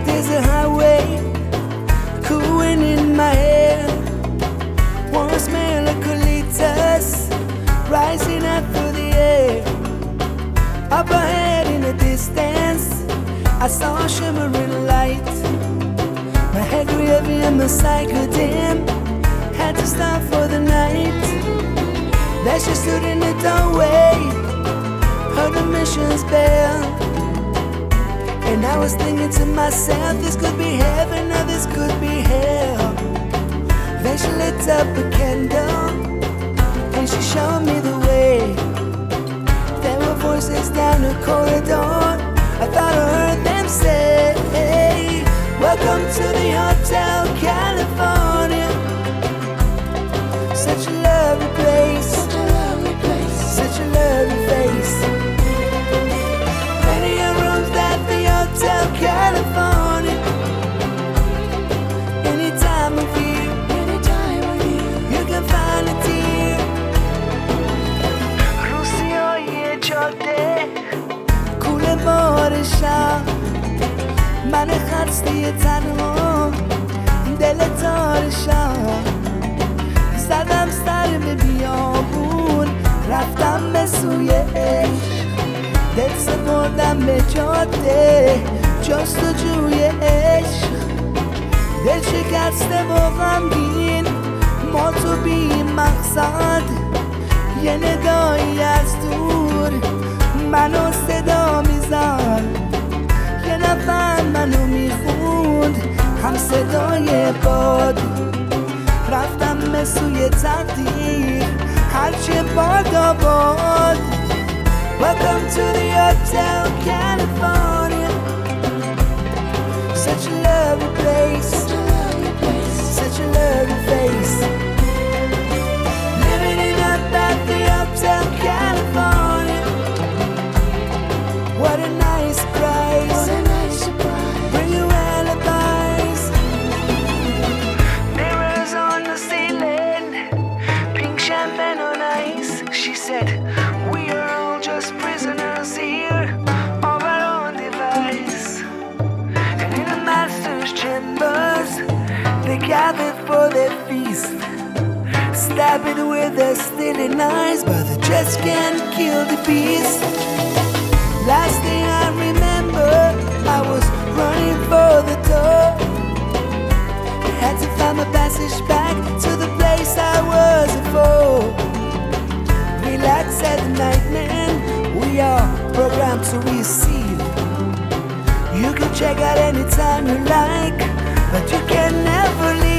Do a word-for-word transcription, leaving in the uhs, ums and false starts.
There's a highway cooling in my hair, warm smell of eucalyptus rising up through the air. Up ahead in the distance, I saw a shimmering light. My head grew heavy and my sight grew dim. Had to stop for the night. There she stood in the doorway, heard the mission's bell, and I was thinking to myself, this could be heaven or this could be hell. Then she lit up a candle and she showed me the way. There were voices down the corridor, I thought I heard them say, welcome to the Hotel California. Such a lovely place, such a lovely place, such a lovely face. Plenty of rooms at the Hotel California. Any time of year, any time of year, you can find a dear. روسیای جاده کوله بارشم، من خسته تنها دل تارشم. زدم سر به بیابون، رفتم به سوی عشق، دل سپردم به جاده جستجوی عشق. دل شکسته و غمگین، ما تو بی مقصد، یه ندایی از دور منو صدا میزد، یه نفر منو میخوند هم صدای باد. رفتم به سوی تقدیر هرچه باد آباد. Welcome to the Hotel California. Such a lovely place, such a lovely face. Living it up at the Hotel California. What a nice price, bring your alibis. Mirrors on the ceiling, pink champagne on ice. She said, we are all just prisoners here of our own device. And in the master's chambers, they gathered for their feast, stabbing with their stealing eyes, but they just can't kill the beast. Last thing I remember, I was running for the door. I had to find my passage back to the place I was before. Relax at night, man, we are programmed to receive. You can check out anytime you like, but you can never leave.